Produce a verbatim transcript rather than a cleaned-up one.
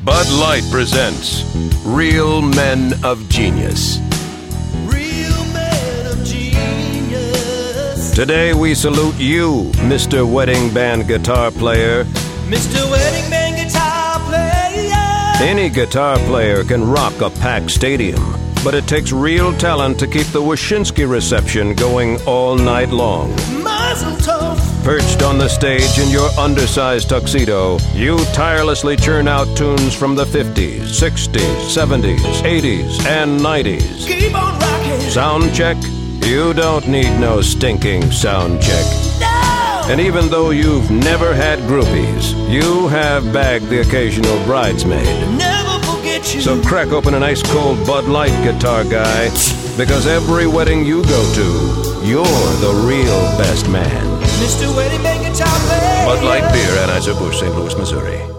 Bud Light presents Real Men of Genius. Real men of genius. Today we salute you, Mister Wedding Band Guitar Player. Mister Wedding Band Guitar Player. Any guitar player can rock a packed stadium, but it takes real talent to keep the Wyszynski reception going all night long. Mazel tov. Perched on the stage in your undersized tuxedo, you tirelessly churn out tunes from the fifties, sixties, seventies, eighties, and nineties. Keep on rocking. Sound check? You don't need no stinking sound check. No. And even though you've never had groupies, you have bagged the occasional bridesmaid. Never forget you. So crack open an ice cold Bud Light, guitar guy, because every wedding you go to, you're the real best man. Mister Wedding Band Guitar Player. Bud Light Beer, Anheuser-Busch, Saint Louis, Missouri.